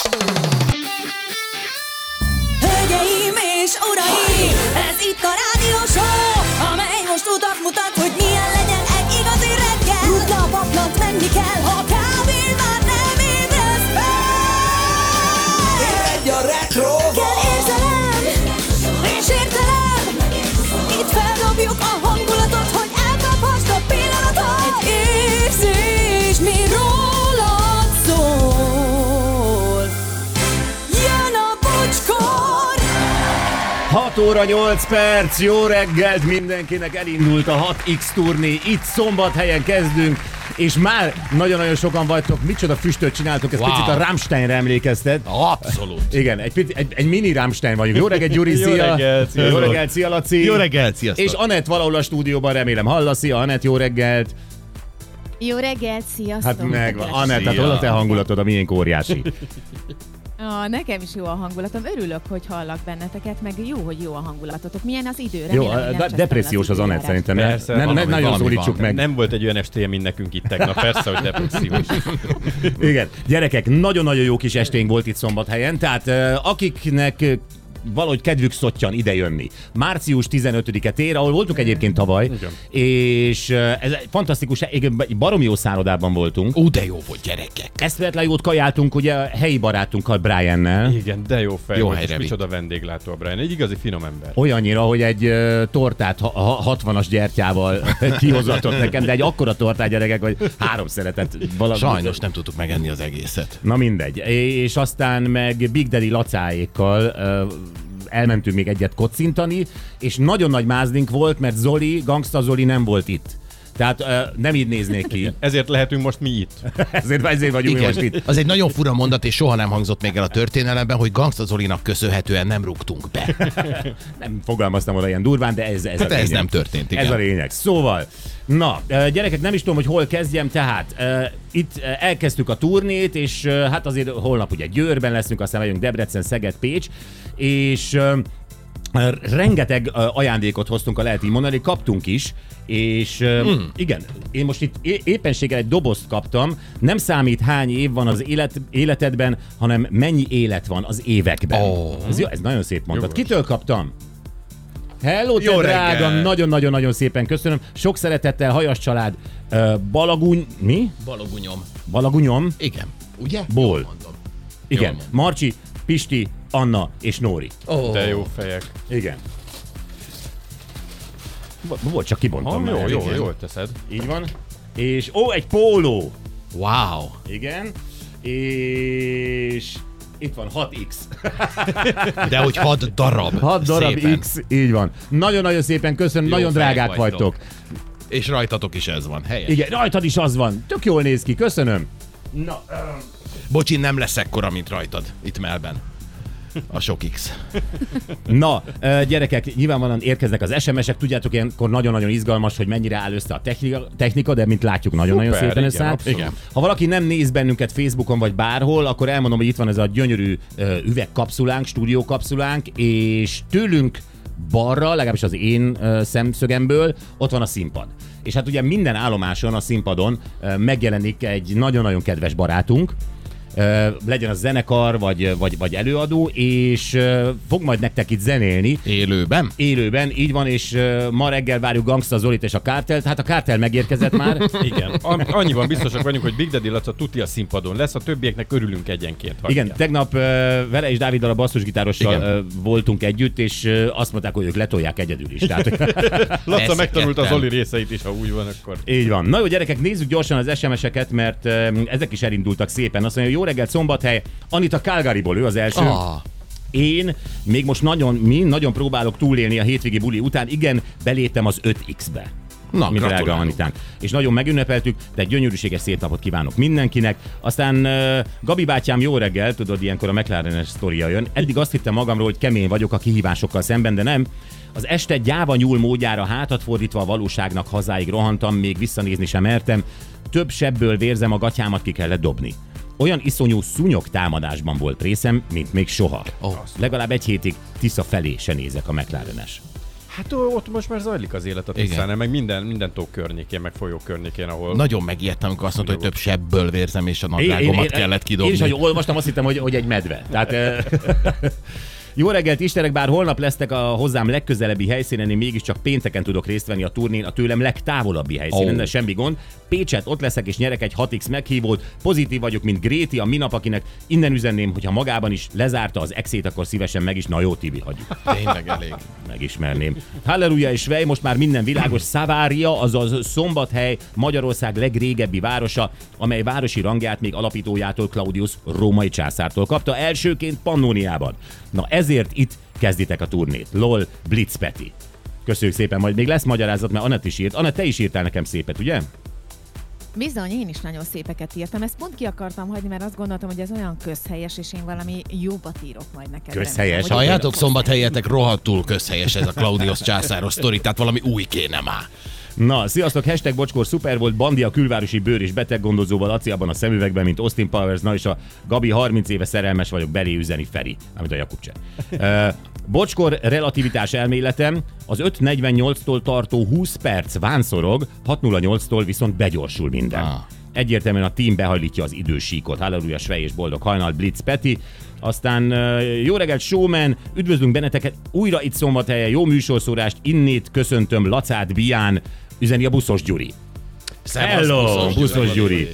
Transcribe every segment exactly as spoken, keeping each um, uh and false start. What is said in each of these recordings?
Hölgyeim és uraim, ez itt a rádió show, amely most utat mutat, hogy milyen legyen egy igazi reggel. Rutna a paplant, menni kell, ha kávén már nem ébresz fel. Egy a retro. Kell érzelem és értelem, itt feldobjuk a hangulatot, hogy elkaphast a pillanatot. Egy érzés, mi rólad szól. Jön a bocskor. hat óra nyolc perc, jó reggelt mindenkinek, elindult a hat x turné, itt Szombathelyen kezdünk, és már nagyon-nagyon sokan vagytok. Micsoda füstöt csináltok, ez Wow. picit a Rammstein-re emlékeztet. Abszolút. Igen, egy, pici- egy, egy mini Rammstein vagyunk. Jó reggelt, Gyuri, Jó szia! reggelt, Jó sziasztok. reggelt, szia, Laci! Jó reggelt, sziasztok! És Anett valahol a stúdióban, remélem hallasz. Szia, Anett, jó reggelt! Jó reggelt, sziasztok! Hát megvan. Anett, hát Szia. hol a te hangulatod, a miénk óriási. Ah, nekem is jó a hangulatom. Örülök, hogy hallak benneteket, meg jó, hogy jó a hangulatotok. Milyen az idő? Jó, Remélem, hogy nem de- csak depressziós az felül Anett szerintem. Ne, Persze, ne, ne, valami- nagyon valami szólítsuk van. meg. Nem volt egy olyan estéje, mint nekünk itt tegnap, persze, hogy depressziós. Igen, gyerekek, nagyon-nagyon jó kis esténk volt itt Szombathelyen, tehát uh, akiknek uh, valahogy kedvük szottyan ide jönni. Március tizenötödike tér, ahol voltunk egyébként tavaly, Igen. és uh, ez egy fantasztikus, egy baromi jó szállodában voltunk. Ú, de jó volt, gyerekek! Eszméletlen jót kajáltunk ugye a helyi barátunkkal, Briannel. Igen, de jó fej Jó volt, helyre és vitt. micsoda vendéglátó a Brian. Egy igazi finom ember. Olyannyira, hogy egy uh, tortát ha- ha- hatvanas gyertyával kihozatott nekem, de egy akkora tortát, gyerekek, hogy három szeretet valami. Sajnos nem tudtuk megenni az egészet. Na mindegy. És aztán meg Big Daddy Lacáékkal uh, elmentünk még egyet kocintani, és nagyon nagy mázdink volt, mert Zoli, Gangsta Zoli nem volt itt. Tehát uh, nem így néznék ki. Ezért lehetünk most mi itt. ezért, ezért vagyunk mi most Igen, itt. az egy nagyon fura mondat, és soha nem hangzott még el a történelemben, hogy Gangsta Zolinak köszönhetően nem rúgtunk be. Nem fogalmaztam oda ilyen durván, de ez, ez Hát a ez lényeg. nem történt, igen. Ez a lényeg. Szóval, na, uh, gyerekek, nem is tudom, hogy hol kezdjem, tehát uh, itt uh, elkezdtük a turnét, és uh, hát azért holnap ugye Győrben leszünk, aztán megyünk Debrecen, Szeged, Pécs, és uh, rengeteg uh, ajándékot hoztunk, ha lehet így mondani, kaptunk is, és uh, hmm. igen, én most itt é- éppenséggel egy dobozt kaptam, nem számít hány év van az élet, életedben, hanem mennyi élet van az években. Oh. Ez, jó, ez nagyon szép mondat. Jó. Kitől kaptam? Hello, te Jó drága, reggel. nagyon-nagyon-nagyon szépen köszönöm. Sok szeretettel, Hajas család, uh, Balaguny, mi? Balogunyom. Balagunyom, Igen. Ugye? Ból. Jól mondom. igen. mondom. Marcsi, Pisti, Anna és Nóri. Oh. De jó fejek. Igen. Bo- Volt, csak kibontom. Ha, jó, már. jó, Igen. jól teszed. Így van. És, ó, egy póló. Wow. Igen. És itt van hat x. De hogy hat darab. hat darab Szépen. X, így van. Nagyon-nagyon szépen köszönöm, Jó nagyon fejek drágák vagytok. vagytok. És rajtatok is ez van. Helyes. Igen, rajtad is az van. Tök jól néz ki, köszönöm. Na, Bocsi, nem lesz ekkora, mint rajtad itt Melben. A sok X. Na, ö, gyerekek, nyilvánvalóan érkeznek az es em esek, tudjátok, ilyenkor nagyon-nagyon izgalmas, hogy mennyire áll össze a technika, technika de mint látjuk, nagyon-nagyon Szuper, szépen igen, összeáll. abszolút. Igen. Ha valaki nem néz bennünket Facebookon vagy bárhol, akkor elmondom, hogy itt van ez a gyönyörű ö, üvegkapszulánk, stúdiókapszulánk, és tőlünk balra, legalábbis az én ö, szemszögemből, ott van a színpad. És hát ugye minden állomáson, a színpadon ö, megjelenik egy nagyon-nagyon kedves barátunk, Uh, legyen az zenekar, vagy, vagy, vagy előadó, és uh, fog majd nektek itt zenélni. Élőben? Élőben, így van, és uh, ma reggel várjuk Gangsta Zolit és a Kártelt. Hát a Kártel megérkezett már. Igen. An- annyiban biztosak vagyunk, hogy Big Daddy Laca tuti a színpadon lesz, a többieknek örülünk egyenként. Igen, kell. tegnap uh, vele és Dáviddal a basszusgitárossal Igen. uh, voltunk együtt, és uh, azt mondták, hogy ők letolják egyedül is. Tehát, Laca Persze, megtanult az ketten. Oli részeit is, ha úgy van, akkor. így van. Na jó, gyerekek, nézzük gyorsan az es em eseket, mert uh, ezek is elindultak szépen. Azt mondja, jó reggelt, Szombathely. Anita Calgaryból, ő az első. Ah. Én még most nagyon, mi nagyon próbálok túlélni a hétvégi buli után. Igen, beléptem az öt x-be. Na, Mi drága gratulálunk. Anitánk. És nagyon megünnepeltük, de egy gyönyörűséges szép napot kívánok mindenkinek. Aztán uh, Gabi bátyám, jó reggel, tudod, ilyenkor a McLaren-es sztoria jön. Eddig azt hittem magamról, hogy kemény vagyok a kihívásokkal szemben, de nem. Az este gyáva nyúl módjára hátat fordítva a valóságnak hazáig rohantam, még visszanézni sem mertem. Több sebből vérzem, a gatyámat ki kellett dobni. Olyan iszonyú szúnyog támadásban volt részem, mint még soha. Oh. Legalább egy hétig Tisza felé se nézek a McLaren-es. Hát ott most már zajlik az élet a Tiszánál, meg minden, minden tó környékén, meg folyó környékén, ahol... Nagyon megijedtem, amikor azt mondta, hogy több sebből vérzem, és a nadrágomat kellett kidobni. Én is, hogy olvastam, azt hittem, hogy, hogy egy medve. Tehát... Jó reggelt, Istenek, bár holnap lesztek a hozzám legközelebbi helyszínen, én mégiscsak pénteken tudok részt venni a turnén, a tőlem legtávolabbi helyszínen, oh. de semmi gond. Pécset, ott leszek, és nyerek egy hat x meghívót. Pozitív vagyok, mint Gréti, a minap, akinek innen üzenném, hogyha magában is lezárta az exét, akkor szívesen meg is. Na jó, Tibi, hagyjuk. Tényleg elég. Megismerném. Halleluja és Svej, most már minden világos. Szavária, azaz Szombathely, Magyarország legrégebbi városa, amely városi rangját még alapítójától, Claudius római császártól kapta, elsőként Pannóniában. Na ezért itt kezditek a turnét. LOL, Blitz Peti. Köszönjük szépen, majd még lesz magyarázat, mert Anett is írt. Anett, te is írtál nekem szépet, ugye? Bizony, én is nagyon szépeket írtam. Ezt pont ki akartam hagyni, mert azt gondoltam, hogy ez olyan közhelyes, és én valami jobbat írok majd neked. Közhelyes? Halljátok, Szombathelyetek rohadtul közhelyes ez a Claudius császáros sztori, tehát valami új kéne már. Na, sziasztok, hashtag Bocskor szuper volt, Bandi a külvárosi bőr és beteggondozóval, Laci abban a szemüvegben, mint Austin Powers, na és a Gabi harminc éve szerelmes vagyok, belé üzeni Feri, amit a Jakub cse. Uh, Bocskor relativitás elméletem, az öt negyvennyolctól tartó húsz perc vánszorog, hat nulla nyolctól viszont begyorsul minden. Ah. Egyértelműen a team behajlítja az idősíkot. Halleluja, Svej és boldog hajnal, Blitz Peti. Aztán uh, jó reggelt, showman, üdvözlünk benneteket újra itt Szombathelyen, jó műsorszórást, innét köszöntöm Lacát Bián, üzeni a Buszos Gyuri. Hello, Buszos, Buszos Gyuri. Gyuri.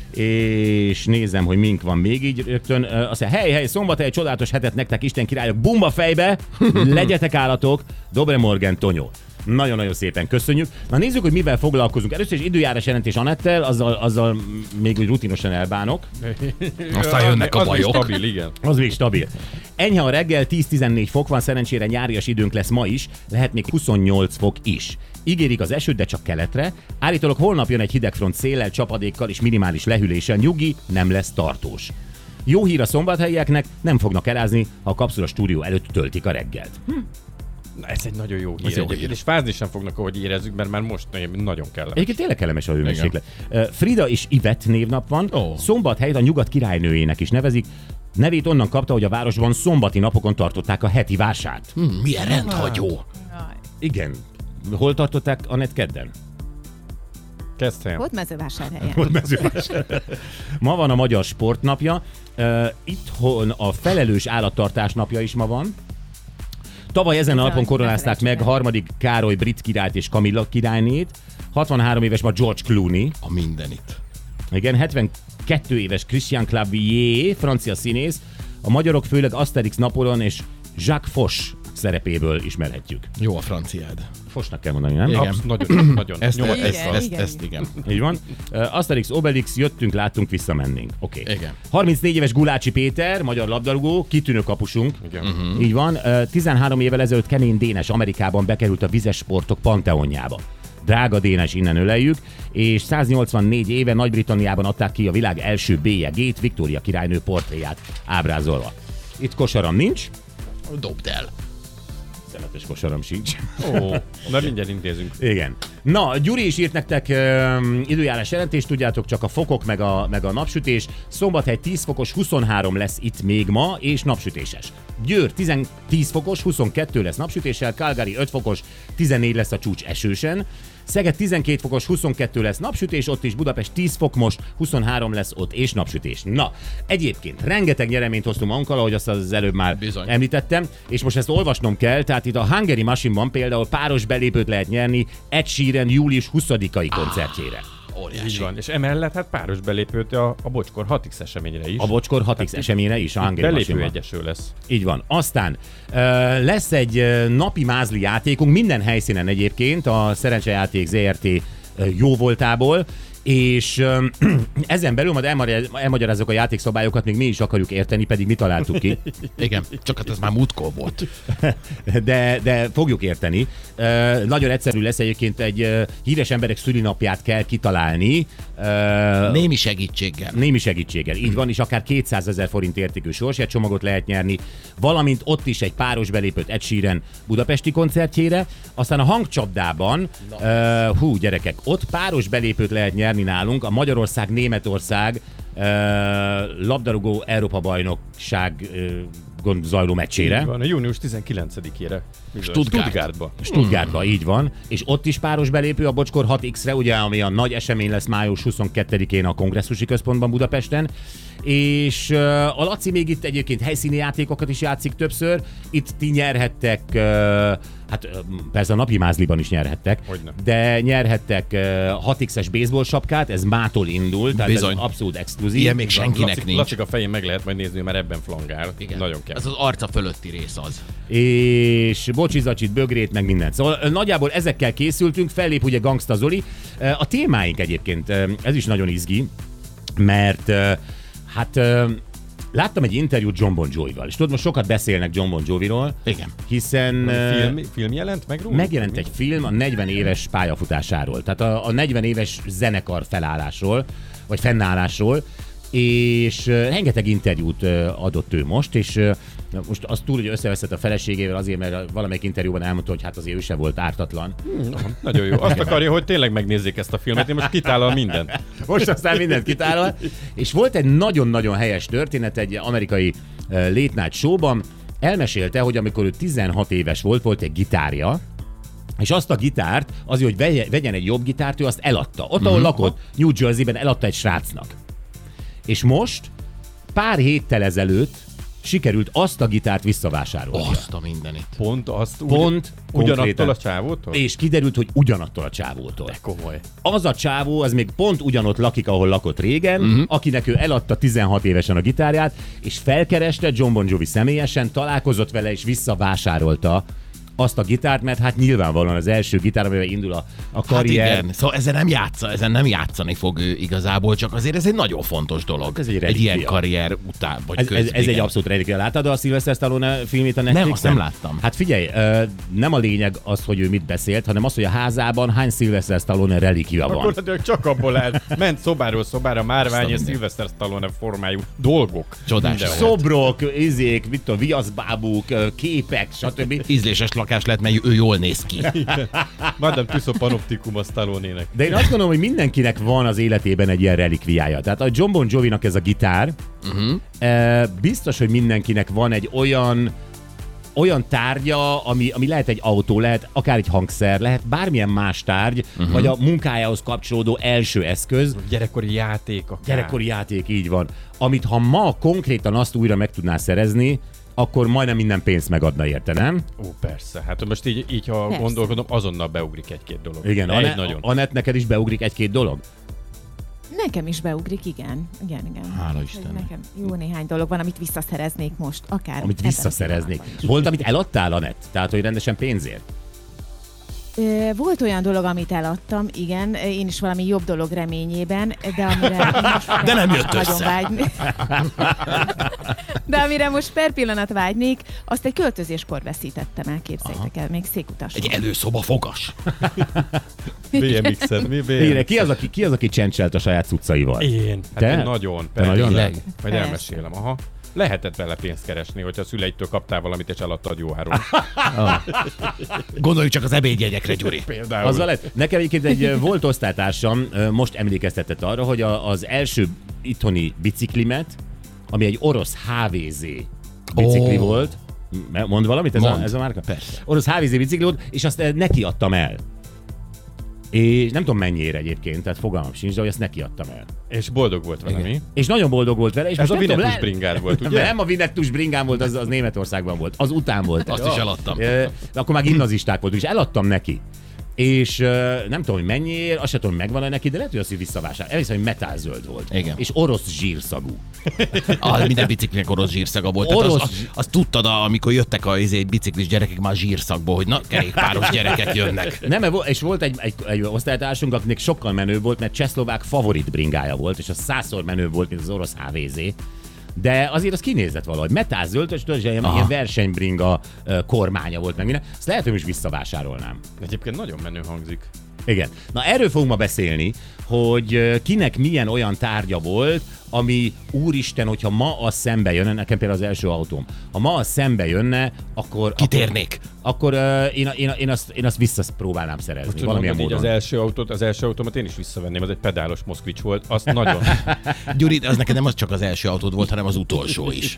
És nézem, hogy mink van még így rögtön. Uh, azt mondja, hely, hely, Szombathely, csodálatos hetet nektek, Isten királyok, bumba fejbe, legyetek állatok, Dobre Morgen, Tonyó. Nagyon-nagyon szépen köszönjük. Na nézzük, hogy mivel foglalkozunk. Először is időjárás jelentés Anettel, azzal, azzal még úgy rutinosan elbánok. Aztán jönnek a bajok. Az még stabil, igen. Az még stabil. Enyhe a reggel, tíz-tizennégy fok van, szerencsére nyárias időnk lesz ma is, lehet még huszonnyolc fok is. Ígérik az esőt, de csak keletre. Állítólag holnap jön egy hidegfront széllel, csapadékkal és minimális lehűléssel, nyugi, nem lesz tartós. Jó hír a szombathelyieknek, nem fognak elázni, ha a kapszula stúdió előtt töltik a reggelt. Hm. Na, ez egy nagyon jó hír. Jó hír. És fázni sem fognak, ahogy érezzük, mert már most nagyon kellemes. Egyébként tényleg kellemes a hőmérséklet. Frida és Ivett névnap van. Oh. Szombathelyt a nyugat királynőjének is nevezik. Nevét onnan kapta, hogy a városban szombati napokon tartották a heti vásárt. Hmm, milyen rendhagyó. Igen. Hol tartották Anett kedden? Kezdtem. Ott Mezővásárhelyen. Ott Mezővásárhelyen. Ma van a Magyar Sportnapja. Uh, itthon a felelős állattartás napja is ma van. Tavaly ezen a napon koronázták meg harmadik Károly brit királyt és Kamilla királynét. hatvanhárom éves ma George Clooney. A mindenit. Igen, hetvenkettő éves Christian Clavier, francia színész. A magyarok főleg Asterix Napoleon és Jacques Foch szerepéből ismerhetjük. Jó a franciád. Fochnak kell mondani, nem? Igen. Absz- nagyon, nagyon. Ezt, Nyomat ezt, ezt, ezt, igen, ezt, igen. Így van. Uh, Asterix, Obelix, jöttünk, láttunk, visszamennénk. Oké. Okay. Igen. harmincnégy éves Gulácsi Péter, magyar labdarúgó, kitűnő kapusunk. Igen. Uh-huh. Így van. Uh, tizenhárom évvel ezelőtt Kemény Dénes Amerikában bekerült a vizes sportok panteonjába. Drága Dénes, innen öleljük, és száznyolcvannégy éve Nagy-Britanniában adták ki a világ első bélyegét, Viktória királynő portréját ábrázolva. Itt kosaram nincs. Dobd el. Szemetes kosaram sincs. Ó, de mindjárt intézünk. Igen. Na, Gyuri is írt nektek um, időjárás jelentést, tudjátok, csak a fokok meg a, meg a napsütés. Szombathely tíz fokos, huszonhárom lesz itt még ma, és napsütéses. Győr tíz fokos, huszonkettő lesz napsütéssel, Calgary öt fokos, tizennégy lesz a csúcs esősen. Szeged tizenkét fokos, huszonkettő lesz napsütés, ott is Budapest tíz fok most, huszonhárom lesz ott és napsütés. Na, egyébként rengeteg nyereményt hoztunk magunkkal, ahogy azt az előbb már Bizony. említettem, és most ezt olvasnom kell, tehát itt a Hungary Machine-ban például páros belépőt lehet nyerni Ed Sheeran július huszadikai koncertjére. Óriási. Így van. És emellett hát páros belépőt a, a Bocskor hat x eseményre is. A Bocskor hat x eseményre is, a Hungary Belépő Machine-ban. egyeső lesz. Így van. Aztán uh, lesz egy uh, napi mázli játékunk minden helyszínen egyébként, a Szerencsejáték zé er té uh, jóvoltából, és um, ezen belül majd elmagyarázzuk a játékszabályokat, még mi is akarjuk érteni, pedig mi találtuk ki. Igen, csak hát ez már múltkor volt. De, de fogjuk érteni. Uh, nagyon egyszerű lesz egyébként, egy uh, híres emberek szülinapját kell kitalálni. Uh, Némi segítséggel. Némi segítséggel, így van, és akár kétszázezer forint értékű sorsjegycsomagot lehet nyerni, valamint ott is egy páros belépőt Ed Sheeran budapesti koncertjére, aztán a hangcsapdában, uh, hú gyerekek, ott páros belépőt lehet nyerni nálunk, a Magyarország-Németország uh, labdarúgó Európa-bajnokság uh, zajló meccsére. Így van, a június tizenkilencedikére. Stuttgart. Stuttgartba. Stuttgartba, hmm. így van. És ott is páros belépő a Bocskor hat X-re, ugye, ami a nagy esemény lesz május huszonkettedikén a Kongresszusi Központban Budapesten. És uh, a Laci még itt egyébként helyszíni játékokat is játszik többször. Itt ti nyerhettek, uh, hát uh, persze a napi mázliban is nyerhettek, Hogyne. de nyerhettek uh, hat X-es baseball sapkát, ez mától indul, tehát Bizony. ez abszolút exkluzív. Ilyen még senkinek Laci, nincs. Lacik a fején meg lehet majd nézni, mert ebben flangál. Igen. Nagyon kell. Ez az arca fölötti rész az. És bocsizacsit, bögrét, meg mindent. Szóval nagyjából ezekkel készültünk, fellép ugye Gangsta Zoli. A témáink egyébként, ez is nagyon izgi, mert hát láttam egy interjút John Bon Jovival, és tudod, most sokat beszélnek John Bon Joviról, Igen. hiszen Film, film jelent meg róla? megjelent egy film a negyven éves pályafutásáról, tehát a, a negyven éves zenekar felállásról, vagy fennállásról, és uh, rengeteg interjút uh, adott ő most, és uh, most azt túl, hogy összeveszett a feleségével azért, mert valamelyik interjúban elmondta, hogy hát azért ő se volt ártatlan. Hmm, nagyon jó. Azt akarja, hogy tényleg megnézzék ezt a filmet, én most kitállal mindent. Most aztán mindent kitálva. És volt egy nagyon-nagyon helyes történet egy amerikai uh, late night showban. Elmesélte, hogy amikor ő tizenhat éves volt, volt egy gitárja, és azt a gitárt, azért, hogy vegye, vegyen egy jobb gitárt, ő azt eladta. Ott, ahol lakott, New Jerseyben eladta egy srácnak. És most, pár héttel ezelőtt sikerült azt a gitárt visszavásárolni. Azt a mindenit. Pont azt úgy, Pont ugyanattól konkrétan. a csávótól? És kiderült, hogy ugyanattól a csávótól. De komoly. Az a csávó, az még pont ugyanott lakik, ahol lakott régen, uh-huh. akinek ő eladta tizenhat évesen a gitárját, és felkereste John Bon Jovi személyesen, találkozott vele, és visszavásárolta azt a gitárt, mert hát nyilvánvalóan az első gitár, amivel indul a, a karrier. Hát igen, szóval ezen nem, játsza, ezen nem játszani fog ő igazából, csak azért ez egy nagyon fontos dolog. Ez egy egy relikvia. ilyen karrier után, vagy Ez, közben. ez, ez egy igen. abszolút relikvia. Láttad a Sylvester Stallone filmét a Netflixen? Nem, azt nem láttam. Hát figyelj, nem a lényeg az, hogy ő mit beszélt, hanem az, hogy a házában hány Sylvester Stallone relikvia van. Akkor csak abból áll. Ment szobáról szobára márvány és minden. Sylvester Stallone formájú dolgok. Csodás. Mindenhol. Szobrok, izék, mit tudom, viaszbábúk, képek, stb. Ízléses lakás lett, mert ő jól néz ki. Madame Tussauds Panoptikum a Stallone-nek. De én azt gondolom, hogy mindenkinek van az életében egy ilyen relikviája. Tehát a John Bon Jovinak ez a gitár, uh-huh. eh, biztos, hogy mindenkinek van egy olyan olyan tárgya, ami, ami lehet egy autó, lehet akár egy hangszer, lehet bármilyen más tárgy, uh-huh. vagy a munkájához kapcsolódó első eszköz. Gyerekkori játék akár. Gyerekkori játék, így van. Amit ha ma konkrétan azt újra meg tudnál szerezni, akkor majdnem minden pénzt megadna érte, nem? Ó, persze. Hát most így, így ha Persze. gondolkodom, azonnal beugrik egy-két dolog. Igen, egy Anett, nagyon. Anett, neked is beugrik egy-két dolog? Nekem is beugrik, igen. Igen, igen. Hála Hogy Istennek. Nekem jó néhány dolog van, amit visszaszereznék most, akár. Amit ebben a visszaszereznék. pillanatban is. Volt, amit eladtál, Anett? Tehát, hogy rendesen pénzért? Ö, Volt olyan dolog, amit eladtam, igen, én is valami jobb dolog reményében, de amire most De nem jött nagyon össze. vágynék. De amire most per pillanat vágynék, azt egy költözéskor veszítettem el, képzeljétek el, még székutas. Egy előszoba fogas. bé em iksz-ed, mi bé em Igen, iksz-ed? ki az, aki, ki az, aki csencselt a saját cuccaival? Én. Hát Te? én nagyon. Te nagyon? Tényleg. Persze. Majd elmesélem. Aha. Lehetett vele pénzt keresni, hogyha a szüleitől kaptál valamit, és eladtad jó áron. Gondoljuk csak az ebédjegyekre, Gyuri. Például. Azzal lett. Nekem egyébként egy ö, volt osztálytársam, ö, most emlékeztetett arra, hogy a, az első itthoni biciklimet, ami egy orosz há vé zé bicikli Ó. volt, M- mond valamit ez, Mond. a, ez a márka? Persze. Orosz há vé zé bicikli volt, és azt ö, neki adtam el. És nem tudom mennyire egyébként, tehát fogalmam sincs, de hogy ezt neki adtam el. És boldog volt vele, Igen. mi? És nagyon boldog volt vele. És Ez most a nem tudom, Vinettus le- bringár volt, ugye? Nem, a Vinettus bringám volt, az, az Németországban volt. Az után volt. Azt is eladtam. De akkor már gimnazisták voltunk, és eladtam neki. És uh, nem tudom, hogy mennyiért, azt sem tudom, hogy megvan-e neki, de lehet, hogy azt, hogy visszavásárol. Elhiszem, hogy metálzöld volt. Igen. És orosz zsírszagú. Ah, minden biciklinek orosz zsírszaga volt. Tehát Orosz- az, az, azt tudtad, amikor jöttek a izé, biciklis gyerekek már zsírszakból, hogy na, kerékpáros gyerekek jönnek. Nem, és volt egy, egy, egy osztálytársunk, akinek sokkal menőbb volt, mert csehszlovák favorit bringája volt, és az százszor menőbb volt, mint az orosz há vé zé. De azért az kinézett valahogy. Metálzöld, és tudod, ilyen, ilyen versenybringa uh, kormánya volt meg minden. Azt lehet, hogy most visszavásárolnám. Egyébként nagyon menő hangzik. Igen. Na erről fogunk ma beszélni, hogy ö, kinek milyen olyan tárgya volt, ami úristen, hogyha ma az szembe jönne, nekem például az első autóm, ha ma az szembe jönne, akkor... Kitérnék. Akkor, akkor uh, én, én, én, azt, én azt visszapróbálnám szerezni. Most valamilyen mondod, módon. így az első autót, az első autómat én is visszavenném, az egy pedálos Moszkvics volt, azt nagyon. Gyuri, az neked nem az csak az első autód volt, hanem az utolsó is.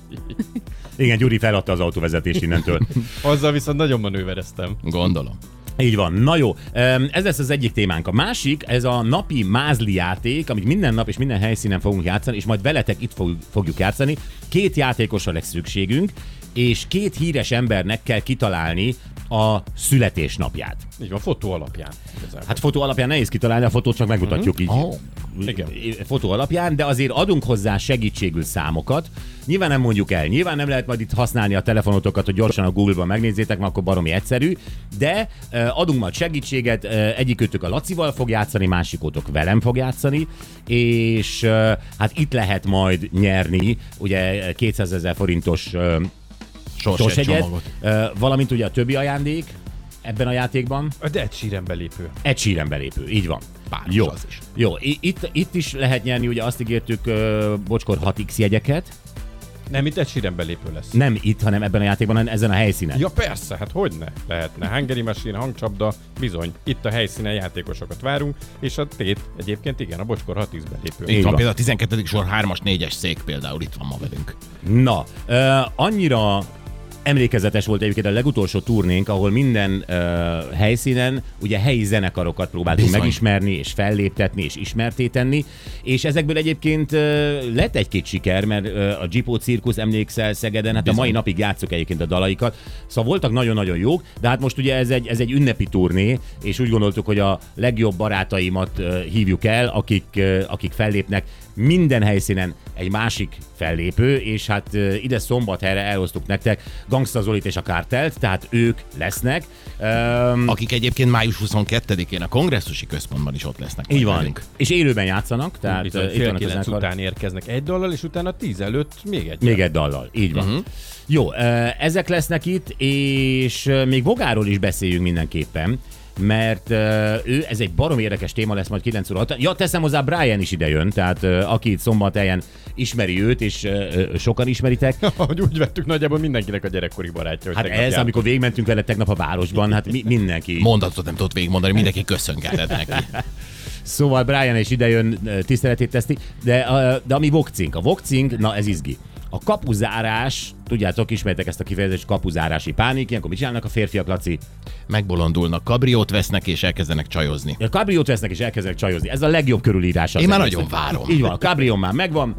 Igen, Gyuri feladta az autóvezetést innentől. Azzal viszont nagyon manővereztem. Gondolom. Így van. Na jó, ez lesz az egyik témánk. A másik, ez a napi mázli játék, amit minden nap és minden helyszínen fogunk játszani, és majd veletek itt fogjuk játszani. Két játékosra lesz szükségünk, és két híres embernek kell kitalálni a születésnapját. Így van, fotó alapján. Igazából. Hát fotó alapján nehéz kitalálni, a fotót csak megmutatjuk így. Oh. Igen. Fotó alapján, de azért adunk hozzá segítségül számokat. Nyilván nem mondjuk el, nyilván nem lehet majd itt használni a telefonotokat, hogy gyorsan a Google-ban megnézzétek, mert akkor baromi egyszerű, de uh, adunk majd segítséget, uh, egyikőtök a Lacival fog játszani, másikótok velem fog játszani, és uh, hát itt lehet majd nyerni, ugye kétszázezer forintos uh, sorsjegyet, uh, valamint ugye a többi ajándék ebben a játékban. A Ed Sheeran belépő. Ed Sheeran belépő, így van. Páros Jó, az is. jó. Itt, itt is lehet nyerni, ugye azt ígértük uh, Bocskor hat x jegyeket. Nem, itt Ed Sheeran belépő lesz. Nem itt, hanem ebben a játékban, hanem ezen a helyszínen. Ja persze, hát hogyne lehetne. Hungary Machine, hangcsapda, bizony. Itt a helyszínen játékosokat várunk, és a tét egyébként igen, a Bocskor hat x belépő. Így Itt van van. például a tizenkettedik sor hármas, négyes szék például, itt van ma velünk. Na, uh, annyira emlékezetes volt egyébként a legutolsó turnénk, ahol minden uh, helyszínen ugye helyi zenekarokat próbáltunk Bizony. megismerni, és felléptetni, és ismertétenni, és ezekből egyébként uh, lett egy-két siker, mert uh, a Gipó Cirkusz, emlékszel Szegeden, hát Bizony. a mai napig játszok egyébként a dalaikat, szóval voltak nagyon-nagyon jók, de hát most ugye ez egy, ez egy ünnepi turné, és úgy gondoltuk, hogy a legjobb barátaimat uh, hívjuk el, akik, uh, akik fellépnek minden helyszínen egy másik fellépő, és hát uh, ide Szombathelyre elhoztuk nektek Gangsta Zolit és a Kártelt, tehát ők lesznek. Um, Akik egyébként május huszonkettedikén a kongresszusi központban is ott lesznek. így majd van. velünk. És élőben játszanak, tehát Bizony, uh, itt fél vannak a kilenc zenekar. után érkeznek egy dallal, és utána tíz előtt még egy. Még egy dallal, így van. Uh-huh. Jó, uh, ezek lesznek itt, és uh, még Vogáról is beszéljünk mindenképpen, mert uh, ő, ez egy barom érdekes téma lesz majd kilenc óra után. Ja, teszem hozzá, Brian is ide jön, tehát uh, aki itt Szombathelyen ismeri őt, és uh, sokan ismeritek. Hogy úgy vettük, nagyjából mindenkinek a gyerekkori barátja. Hogy Hát tegnap ez, jártunk. amikor végigmentünk vele tegnap a városban, hát mi, mindenki. Mondatot nem tudott végigmondani, mindenki köszöngetett neki. Szóval Brian is idejön tiszteletét teszi, de, de ami vokcink, a vokcink, na ez izgi. A kapuzárás, tudjátok, ismertek ezt a kifejezést, kapuzárási pánik, ilyenkor mit csinálnak a férfiak, Laci? Megbolondulnak, kabriót vesznek és elkezdenek csajozni. A kabriót vesznek és elkezdenek csajozni. Ez a legjobb körülírás. az Én már egésznek. nagyon várom. Így van, a kabrión már megvan.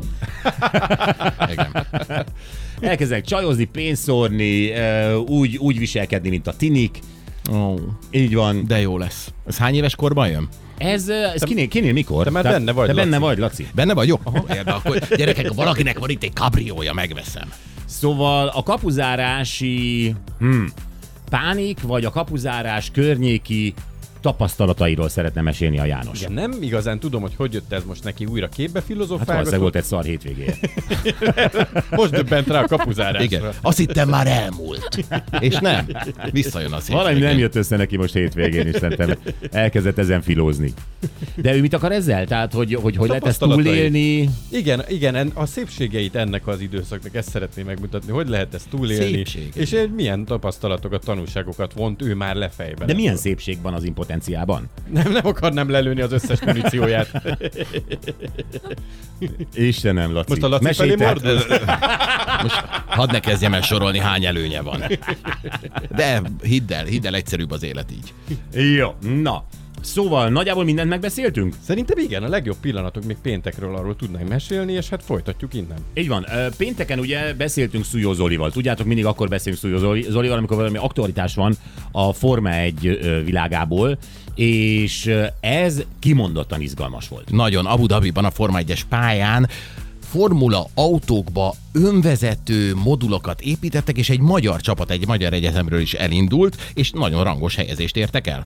Igen. Elkezdenek csajozni, pénzt szórni, úgy, úgy viselkedni, mint a tinik. Ó, Így van. de jó lesz. Ez hány éves korban jön? Ez, ez kinél, kinél mikor? te már benne vagy, Te benne Laci. vagy, Laci. Benne vagy? Jó? Érde, akkor gyerekek, ha valakinek van itt egy kabriója, megveszem. Szóval a kapuzárási hmm, pánik, vagy a kapuzárás környéki tapasztalatairól szeretne mesélni a János. Igen, nem igazán tudom, hogy hogy jött ez most neki újra képbe Hát valószínűleg filozofálgatott. volt egy szar hétvégéje. Most döbbent rá a kapuzárásra. Igen. Azt hittem már elmúlt. És nem. Visszajön az Valami nem jött össze neki most hétvégén, és szerintem elkezdett ezen filózni. De ő mit akar ezzel? Tehát, hogy hogy, hogy lehet ezt Tapasztalatai. túlélni? Igen, igen, en- a szépségeit ennek az időszaknak ezt szeretném megmutatni, hogy lehet ezt túlélni, Szépség. és eh, milyen tapasztalatokat, tanulságokat vont ő már lefejben. De milyen szépség van az impotenciában? Nem, nem akarnám lelőni az összes munícióját. Istenem, Laci. Most a Laci felé Mesélj te. mordul? Most hadd ne kezdjem el sorolni, hány előnye van. De hidd el, hidd el, egyszerűbb az élet így. Jó, na. Szóval nagyjából mindent megbeszéltünk? Szerintem igen, a legjobb pillanatok még péntekről arról tudnánk mesélni, és hát folytatjuk innen. Így van. Ö, Pénteken ugye beszéltünk Szújó Zolival. Tudjátok, mindig akkor beszélünk Szújó Zoli- Zolival, amikor valami aktualitás van a Forma egy ö, világából, és ö, ez kimondottan izgalmas volt. Nagyon, Abu Dhabiban a Forma egyes pályán formula autókba önvezető modulokat építettek, és egy magyar csapat egy magyar egyetemről is elindult, és nagyon rangos helyezést értek el.